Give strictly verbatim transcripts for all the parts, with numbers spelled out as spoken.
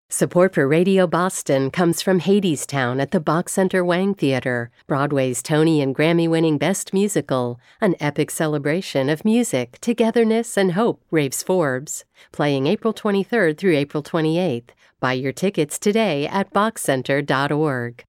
Support for Radio Boston comes from Hadestown at the Bach Center Wang Theater, Broadway's Tony and Grammy-winning Best Musical, an epic celebration of music, togetherness, and hope, raves Forbes. Playing April twenty-third through April twenty-eighth. Buy your tickets today at bach center dot org.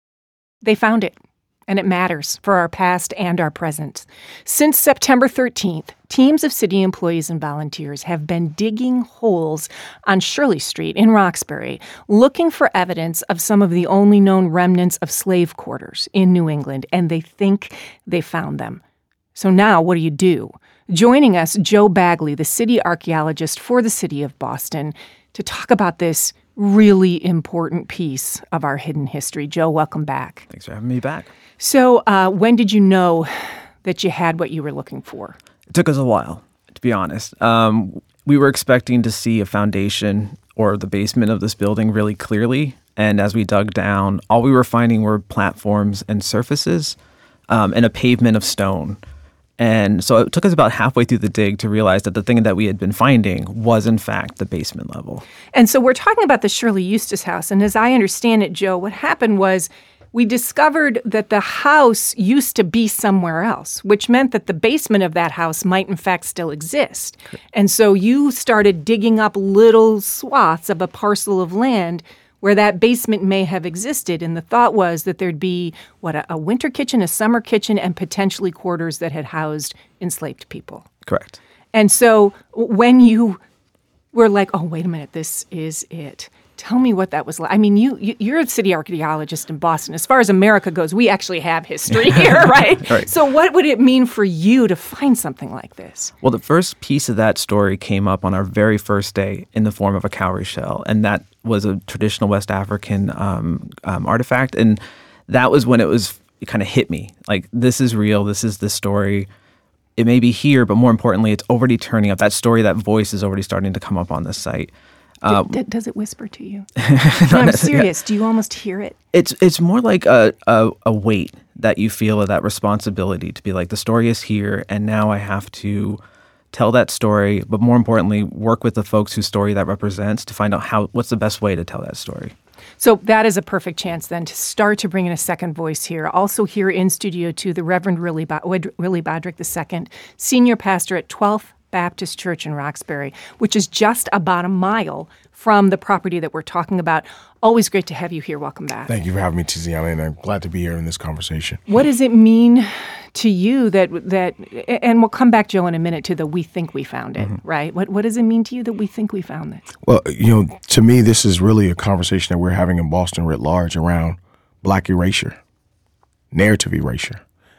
They found it, and it matters for our past and our present. Since September thirteenth, teams of city employees and volunteers have been digging holes on Shirley Street in Roxbury, looking for evidence of some of the only known remnants of slave quarters in New England, and they think they found them. So now what do you do? Joining us, Joe Bagley, the city archaeologist for the city of Boston, to talk about this really important piece of our hidden history. Joe, welcome back. Thanks for having me back. So uh, when did you know that you had what you were looking for? It took us a while, to be honest. Um, we were expecting to see a foundation or the basement of this building really clearly. And as we dug down, all we were finding were platforms and surfaces um, and a pavement of stone. And so it took us about halfway through the dig to realize that the thing that we had been finding was, in fact, the basement level. And so we're talking about the Shirley Eustace house. And as I understand it, Joe, what happened was we discovered that the house used to be somewhere else, which meant that the basement of that house might, in fact, still exist. And so you started digging up little swaths of a parcel of land where that basement may have existed. And the thought was that there'd be, what, a, a winter kitchen, a summer kitchen, and potentially quarters that had housed enslaved people. Correct. And so when you were like, oh, wait a minute, this is it. Tell me what that was like. I mean, you, you, you're a city archaeologist in Boston. As far as America goes, we actually have history here, right? Right. So what would it mean for you to find something like this? Well, the first piece of that story came up on our very first day in the form of a cowrie shell. And that was a traditional West African um, um, artifact. And that was when it was, it kind of hit me. Like, this is real. This is the story. It may be here, but more importantly, it's already turning up. That story, that voice is already starting to come up on this site. Uh, D- d- does it whisper to you? No, I'm serious. Do you almost hear it? It's it's more like a, a, a weight that you feel, of that responsibility to be like, the story is here, and now I have to tell that story, but more importantly, work with the folks whose story that represents to find out how what's the best way to tell that story. So that is a perfect chance then to start to bring in a second voice here. Also here in studio too, the Reverend Willie, ba- Willie Bodrick the Second, senior pastor at twelfth Baptist Church in Roxbury, which is just about a mile from the property that we're talking about. Always great to have you here. Welcome back. Thank you for having me, Tiziana, and I'm glad to be here in this conversation. What does it mean to you that, that and we'll come back, Joe, in a minute to the we think we found it, mm-hmm. right? What, what does it mean to you that we think we found this? Well, you know, to me, this is really a conversation that we're having in Boston writ large around Black erasure, narrative erasure,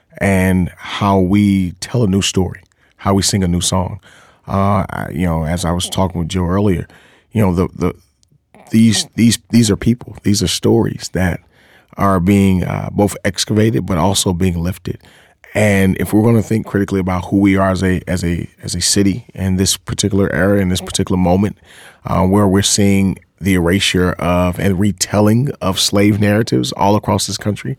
and how we tell a new story, how we sing a new song. Uh, I, you know, as I was talking with Joe earlier, you know, the the these these these are people, these are stories that are being uh, both excavated but also being lifted. And if we're going to think critically about who we are as a as a as a city in this particular era, in this particular moment, uh, where we're seeing the erasure of and retelling of slave narratives all across this country,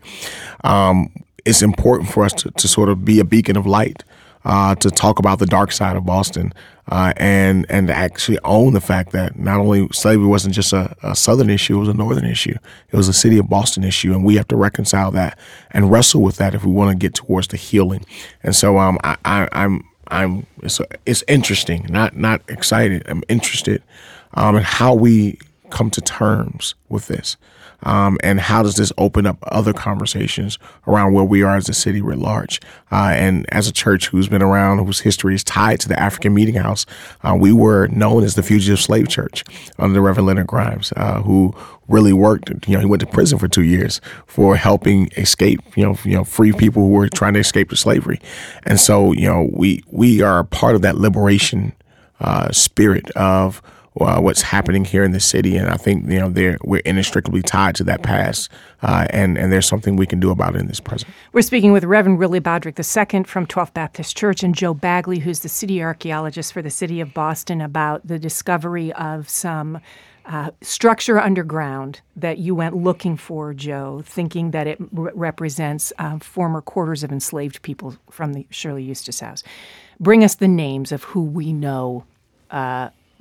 um, it's important for us to, to sort of be a beacon of light. Uh, to talk about the dark side of Boston uh, and and to actually own the fact that not only slavery wasn't just a, a Southern issue, it was a Northern issue. It was a city of Boston issue, and we have to reconcile that and wrestle with that if we want to get towards the healing. And so um, I, I, I'm I'm it's, it's interesting, not not excited. I'm interested um, in how we come to terms with this. Um, and how does this open up other conversations around where we are as a city writ large? Uh, and as a church who's been around, whose history is tied to the African Meeting House, uh, we were known as the Fugitive Slave Church under the Reverend Leonard Grimes, uh, who really worked. You know, he went to prison for two years for helping escape, you know, you know, free people who were trying to escape to slavery. And so, you know, we we are a part of that liberation uh, spirit of Uh, what's happening here in the city, and I think you know they're, we're inextricably tied to that past, uh, and and there's something we can do about it in this present. We're speaking with Reverend Willie Bodrick the Second from twelfth Baptist Church and Joe Bagley, who's the city archaeologist for the city of Boston, about the discovery of some uh, structure underground that you went looking for, Joe, thinking that it re- represents uh, former quarters of enslaved people from the Shirley Eustace house. Bring us the names of who we know Uh,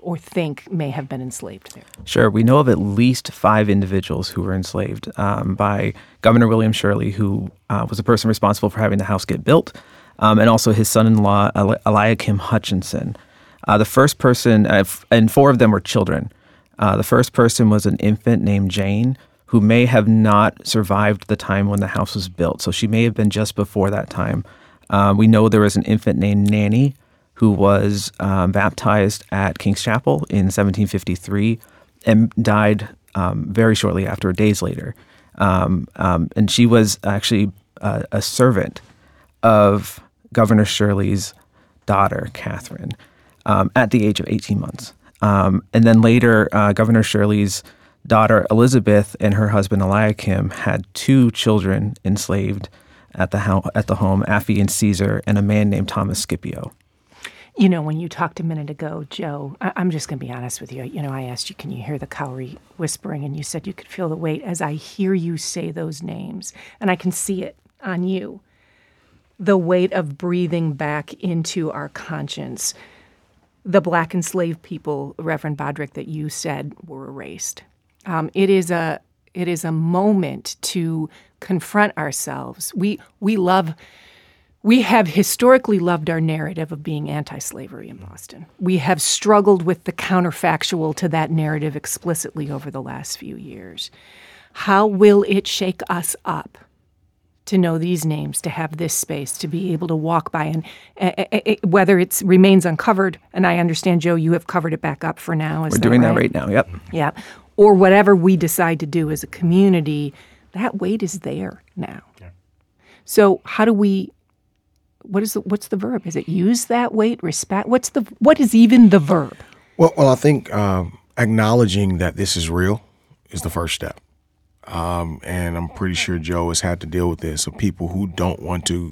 or think may have been enslaved there? Sure. We know of at least five individuals who were enslaved um, by Governor William Shirley, who uh, was the person responsible for having the house get built, um, and also his son-in-law, Eli- Eliakim Hutchinson. Uh, the first person, uh, f- and four of them were children. Uh, the first person was an infant named Jane, who may have not survived the time when the house was built. So she may have been just before that time. Um, we know there was an infant named Nanny, who was um, baptized at King's Chapel in seventeen fifty-three and died um, very shortly after, days later. Um, um, and she was actually uh, a servant of Governor Shirley's daughter, Catherine, um, at the age of eighteen months. Um, and then later, uh, Governor Shirley's daughter, Elizabeth, and her husband, Eliakim, had two children enslaved at the, ho- at the home, Affie and Caesar, and a man named Thomas Scipio. You know, when you talked a minute ago, Joe, I- I'm just going to be honest with you. You know, I asked you, can you hear the cowrie whispering? And you said you could feel the weight as I hear you say those names. And I can see it on you. The weight of breathing back into our conscience. The black enslaved people, Reverend Bodrick, that you said were erased. Um, it is a it is a moment to confront ourselves. We we love... We have historically loved our narrative of being anti-slavery in Boston. We have struggled with the counterfactual to that narrative explicitly over the last few years. How will it shake us up to know these names, to have this space, to be able to walk by, and uh, uh, whether it remains uncovered, and I understand, Joe, you have covered it back up for now. Is We're that doing right? that right now, yep. Yeah. Or whatever we decide to do as a community, that weight is there now. Yeah. So how do we... What is the, what's the verb? Is it use that weight, respect? What's the what is even the verb? Well, well, I think um, acknowledging that this is real is the first step, um, and I'm pretty sure Joe has had to deal with this of people who don't want to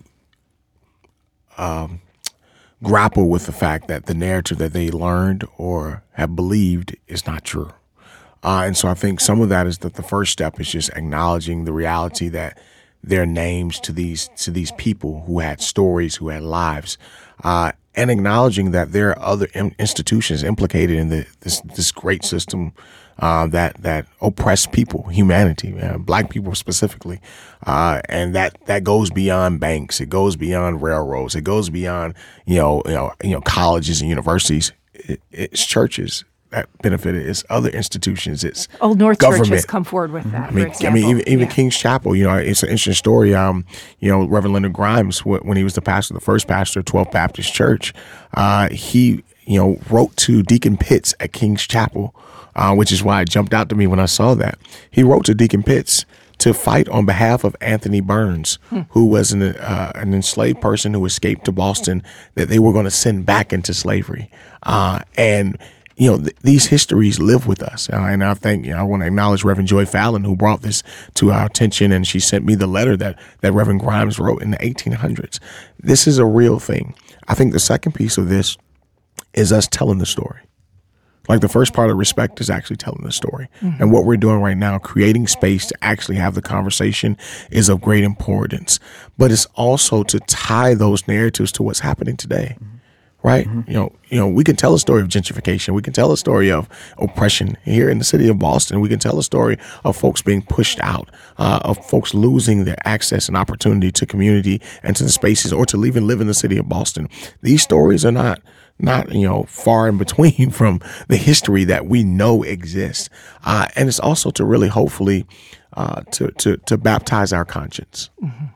um, grapple with the fact that the narrative that they learned or have believed is not true, uh, and so I think some of that is that the first step is just acknowledging the reality that their names to these to these people who had stories, who had lives, uh, and acknowledging that there are other in- institutions implicated in the, this this great system uh, that that oppress people, humanity, uh, Black people specifically, uh, and that that goes beyond banks, it goes beyond railroads, it goes beyond you know you know you know colleges and universities, it, it's churches that benefited, it's other institutions, it's Old North government. Church has come forward with that, I mean, for example. I mean, even, even yeah. King's Chapel, you know, it's an interesting story. Um, you know, Reverend Leonard Grimes, wh- when he was the pastor, the first pastor of twelfth Baptist Church, uh, he, you know, wrote to Deacon Pitts at King's Chapel, uh, which is why it jumped out to me when I saw that. He wrote to Deacon Pitts to fight on behalf of Anthony Burns, hmm. who was an, uh, an enslaved person who escaped to Boston, that they were going to send back into slavery. Uh, and You know, th- these histories live with us. Uh, and I think, you know, I want to acknowledge Reverend Joy Fallon, who brought this to our attention. And she sent me the letter that, that Reverend Grimes wrote in the eighteen hundreds. This is a real thing. I think the second piece of this is us telling the story. Like the first part of respect is actually telling the story. Mm-hmm. And what we're doing right now, creating space to actually have the conversation, is of great importance. But it's also to tie those narratives to what's happening today. Mm-hmm. Right. Mm-hmm. You know, you know, we can tell a story of gentrification. We can tell a story of oppression here in the city of Boston. We can tell a story of folks being pushed out, uh, of folks losing their access and opportunity to community and to the spaces, or to even live in the city of Boston. These stories are not not, you know, far in between from the history that we know exists. Uh, and it's also to really hopefully uh, to, to, to baptize our conscience, mm-hmm.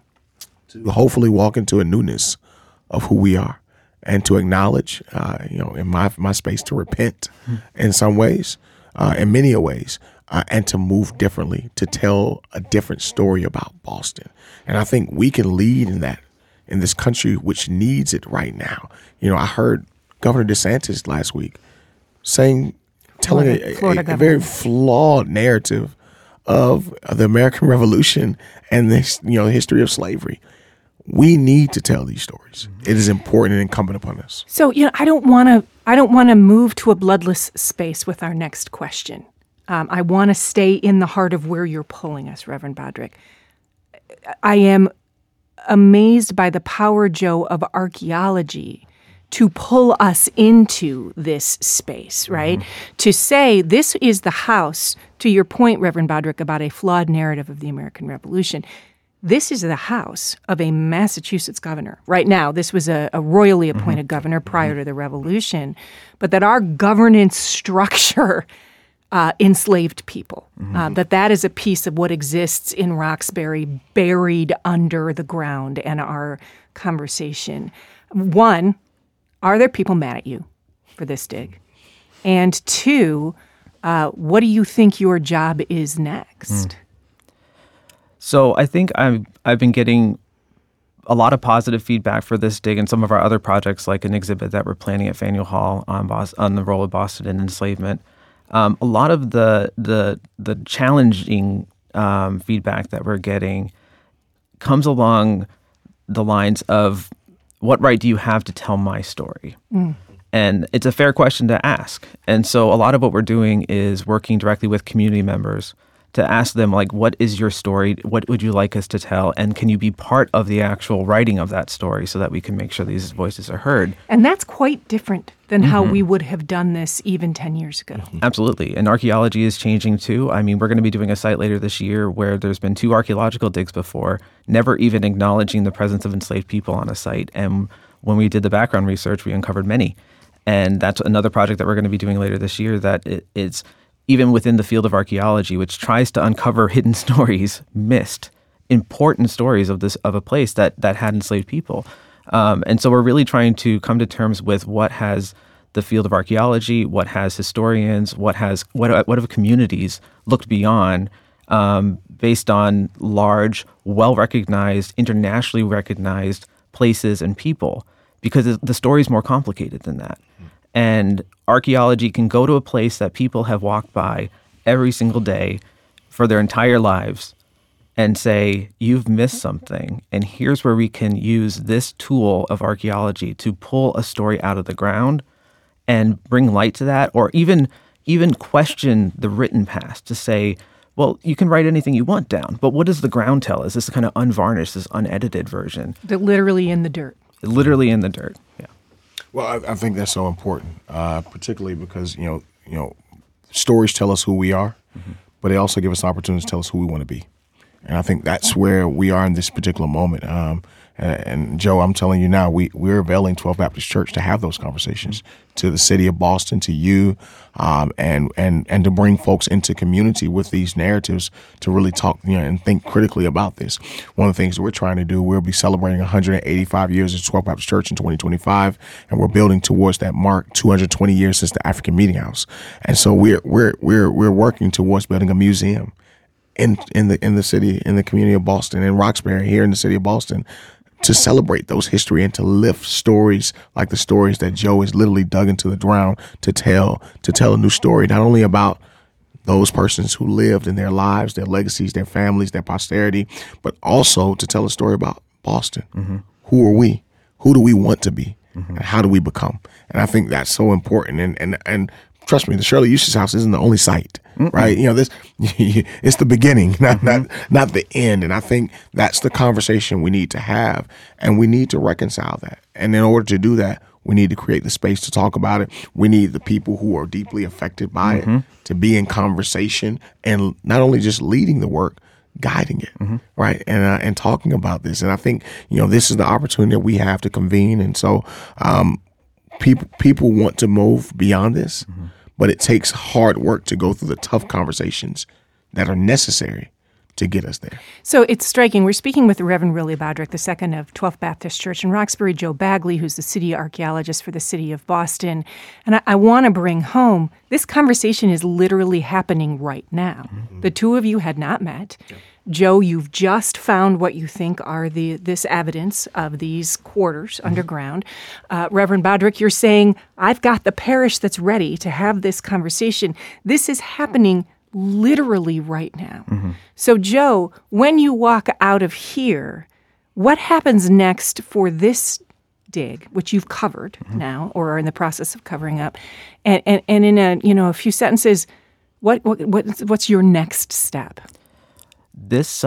to hopefully walk into a newness of who we are. And to acknowledge, uh, you know, in my my space, to repent mm-hmm. in some ways, uh, in many ways, uh, and to move differently, to tell a different story about Boston. And I think we can lead in that, in this country, which needs it right now. You know, I heard Governor DeSantis last week saying, telling Florida, a, a, a very flawed narrative of the American Revolution and this, you know, history of slavery. We need to tell these stories. It is important and incumbent upon us. So, you know, I don't want to. I don't want to move to a bloodless space with our next question. Um, I want to stay in the heart of where you're pulling us, Reverend Bodrick. I am amazed by the power, Joe, of archaeology to pull us into this space, right? Mm-hmm. To say this is the house, to your point, Reverend Bodrick, about a flawed narrative of the American Revolution. This is the house of a Massachusetts governor. Right now, this was a, a royally appointed mm-hmm. governor prior to the Revolution, but that our governance structure uh, enslaved people, mm-hmm. uh, that that is a piece of what exists in Roxbury buried under the ground and our conversation. One, are there people mad at you for this dig? And two, uh, what do you think your job is next? Mm. So I think I've, I've been getting a lot of positive feedback for this dig and some of our other projects, like an exhibit that we're planning at Faneuil Hall on, Bos- on the role of Boston in enslavement. Um, a lot of the the the challenging um, feedback that we're getting comes along the lines of, what right do you have to tell my story? Mm. And it's a fair question to ask. And so a lot of what we're doing is working directly with community members to ask them, like, what is your story? What would you like us to tell? And can you be part of the actual writing of that story so that we can make sure these voices are heard? And that's quite different than mm-hmm. how we would have done this even ten years ago. Absolutely. And archaeology is changing too. I mean, we're going to be doing a site later this year where there's been two archaeological digs before, never even acknowledging the presence of enslaved people on a site. And when we did the background research, we uncovered many. And that's another project that we're going to be doing later this year that it, it's even within the field of archaeology, which tries to uncover hidden stories, missed, important stories of this of a place that that had enslaved people. Um, and so we're really trying to come to terms with what has the field of archaeology, what has historians, what has what what have communities looked beyond, um, based on large, well-recognized, internationally recognized places and people, because the story is more complicated than that. And archaeology can go to a place that people have walked by every single day for their entire lives and say, you've missed something. And here's where we can use this tool of archaeology to pull a story out of the ground and bring light to that, or even even question the written past to say, well, you can write anything you want down, but what does the ground tell? Is this kind of unvarnished, this unedited version? They're literally in the dirt. Literally in the dirt, yeah. Well, I, I think that's so important, uh, particularly because, you know, you know, stories tell us who we are, mm-hmm. but they also give us opportunities to tell us who we want to be. And I think that's where we are in this particular moment. Um, and, and Joe, I'm telling you now, we, we're availing twelfth Baptist Church to have those conversations, to the city of Boston, to you, um, and, and, and to bring folks into community with these narratives to really talk, you know, and think critically about this. One of the things that we're trying to do, we'll be celebrating one hundred eighty-five years of twelfth Baptist Church in twenty twenty-five, and we're building towards that mark, two hundred twenty years since the African Meeting House. And so we're, we're, we're, we're working towards building a museum in, in the, in the city, in the community of Boston, in Roxbury, here in the city of Boston, to celebrate those history and to lift stories like the stories that Joe has literally dug into the ground to tell, to tell a new story, not only about those persons who lived in their lives, their legacies, their families, their posterity, but also to tell a story about Boston. Mm-hmm. Who are we? Who do we want to be? Mm-hmm. And how do we become? And I think that's so important. And, and, and trust me, the Shirley Eustace House isn't the only site. Mm-mm. Right? You know, this it's the beginning, not, mm-hmm. not not the end. And I think that's the conversation we need to have, and we need to reconcile that. And in order to do that, we need to create the space to talk about it. We need the people who are deeply affected by mm-hmm. it to be in conversation, and not only just leading the work, guiding it, mm-hmm. right? And uh, and talking about this. And I think, you know, this is the opportunity that we have to convene. And so um, people people want to move beyond this. Mm-hmm. But it takes hard work to go through the tough conversations that are necessary to get us there. So it's striking. We're speaking with the Reverend Willie Bodrick the second of twelfth Baptist Church in Roxbury, Joe Bagley, who's the city archaeologist for the city of Boston. And I, I want to bring home, this conversation is literally happening right now. Mm-hmm. The two of you had not met. Yeah. Joe, you've just found what you think are the this evidence of these quarters mm-hmm. underground. Uh, Reverend Bodrick, you're saying, I've got the parish that's ready to have this conversation. This is happening literally right now. Mm-hmm. So, Joe, when you walk out of here, what happens next for this dig, which you've covered mm-hmm. now or are in the process of covering up? And, and, and in a, you know, a few sentences, what, what what's your next step? This site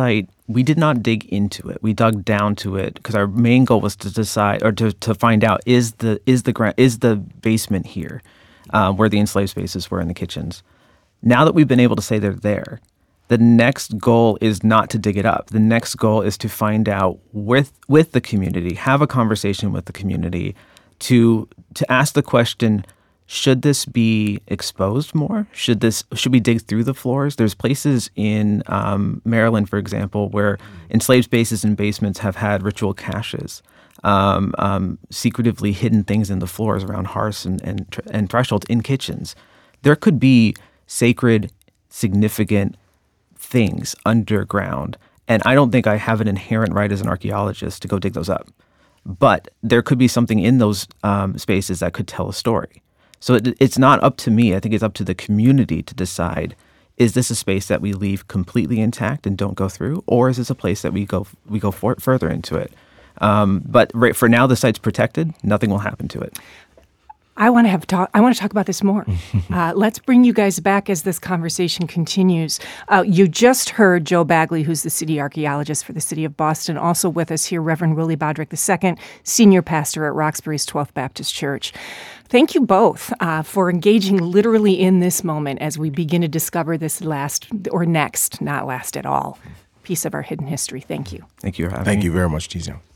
we did not dig into it. We dug down to it because our main goal was to decide or to, to find out is the is the gra- is the basement here uh, where the enslaved spaces were in the kitchens. Now that we've been able to say they're there, the next goal is not to dig it up. The next goal is to find out with with the community, have a conversation with the community, to to ask the question: should this be exposed more? Should this should we dig through the floors? There's places in um, Maryland, for example, where enslaved spaces and basements have had ritual caches, um, um, secretively hidden things in the floors around hearths and, and and thresholds in kitchens. There could be sacred, significant things underground, and I don't think I have an inherent right as an archaeologist to go dig those up. But there could be something in those um, spaces that could tell a story. So it, it's not up to me. I think it's up to the community to decide, is this a space that we leave completely intact and don't go through, or is this a place that we go we go for, further into it? Um, but right, for now, the site's protected. Nothing will happen to it. I want to have talk. I want to talk about this more. Uh, let's bring you guys back as this conversation continues. Uh, you just heard Joe Bagley, who's the city archaeologist for the city of Boston. Also with us here, Reverend Willie Bodrick the Second, senior pastor at Roxbury's twelfth Baptist Church. Thank you both uh, for engaging literally in this moment as we begin to discover this last or next, not last at all, piece of our hidden history. Thank you. Thank you for having Thank me. you very much, Tizian.